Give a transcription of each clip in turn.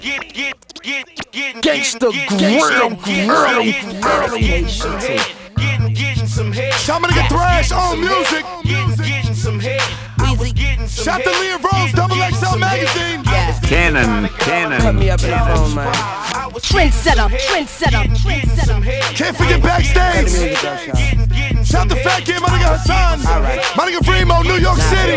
Gangsta grill. Shamanic Thrash on music. Shout to Leah Rose, XXL Magazine. Cannon. Put me up in the phone, man. Trendsetter. Can't forget backstage. Shout to Fat Kid, my nigga Hassan. My nigga Remo, New York City.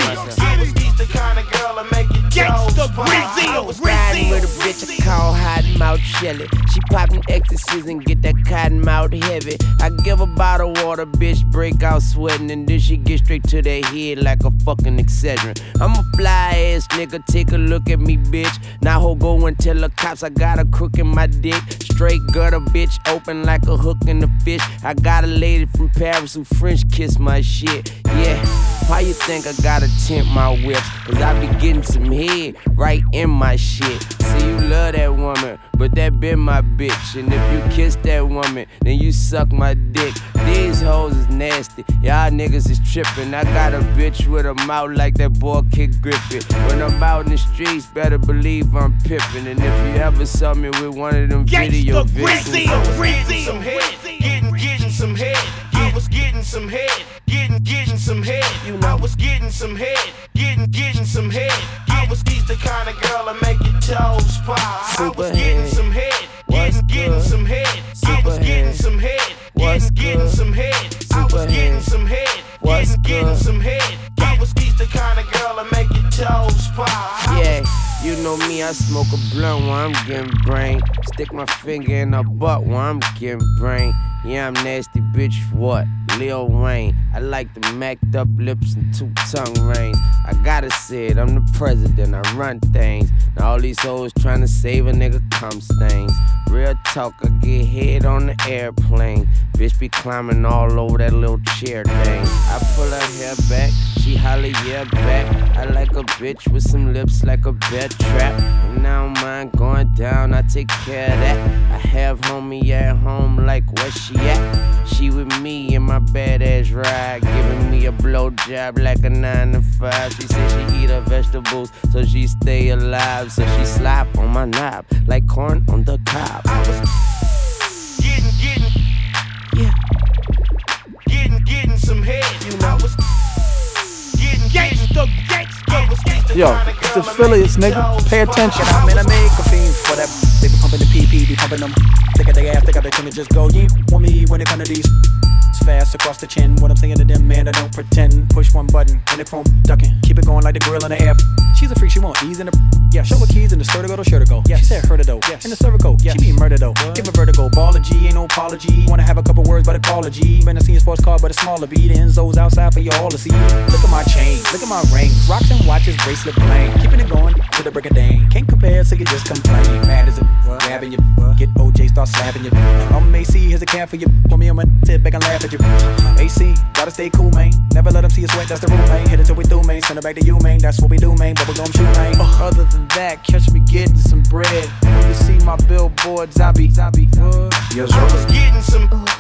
Gangsta Brazil. I was riding with a bitch I call Hot Mouth Shelly. She poppin' ecstasies and get that cotton mouth heavy. I give her bottle water, bitch break out sweating, and then she get straight to that head like a fucking Excedrin. I'm a fly ass nigga, take a look at me, bitch. Now ho go and tell the cops I got a crook in my dick. Straight gutter, bitch, open like a hook in the fish. I got a lady from Paris who French kiss my shit. Yeah, why you think I gotta tint my whips? Cause I be getting some head right in my shit. See, you love that woman, but that been my bitch. And if you kiss that woman, then you suck my dick. These hoes is nasty, y'all niggas is trippin'. I got a bitch with a mouth like that boy Kid Griffith. When I'm out in the streets, better believe I'm pippin'. And if you ever saw me with one of them video videos, Getting some head. I was getting some head. Getting some head. You know. I was getting some head. Getting some head. I was the kind of girl that make your toes pop. I was getting some head. Getting some head. I was getting some head. Getting some head. I was getting some head. Getting some head. I was the kind of girl that make your toes pop. Yeah, you know me, I smoke a blunt while I'm getting brain. Stick my finger in her butt while I'm getting brain. Yeah, I'm nasty, bitch, what? Lil Wayne. I like the macked up lips and two-tongue rings. I gotta say it, I'm the president, I run things. Now all these hoes tryna save a nigga cum stains. Real talk, I get head on the airplane. Bitch be climbing all over that little chair thing. I pull her hair back, she holler yeah back. I like a bitch with some lips like a bear trap. And now mine going down, I take care of that. I have homie at home like where she at? She with me in my badass ride, giving me a blowjob like a 9 to 5. She said she eat her vegetables so she stay alive. So she slap on my knob like corn on the cob. I was getting some head. You know, I was Gangsta. Yo, it's the affiliates, nigga. Pay attention. I'm in a make a fiend for that. They be pumping the PP, be pumping them. They got their ass, they got their tongue and just go. You want me when it come to these. It's fast across the chin. What I'm saying to them, man, I don't pretend. Push one button and the chrome ducking. Keep it going like the grill in the air. She's a freak, she won't ease in the. Yeah, show her keys in the skirt to go to shirt to go. Yeah, she said her to though. Yes. In the cervical. Yes. She be murdered though. What? Give a vertigo. Ball of G, ain't no apology. Wanna have a couple words, but a call of G. Been a seen a sports car, but a smaller B. The Enzo's outside for you all to see. Look at my chain, look at my rings. Rocks and watches, bracelet bling. Keeping it going to the break of day. Can't compare, so you just complain. Mad as it, grabbing you. Get OJ, start slapping you. I'm AC, here's a can for you. Pour me on my tip back and laugh at you. AC, gotta stay cool, man. Never let them see you sweat, that's the rule, man. Hit it till we through, man. Send it back to you, man. That's what we do, man. Bubble gum shoot, man. Other than that, catch me getting some bread. When you see my billboards, I be what? I was getting some.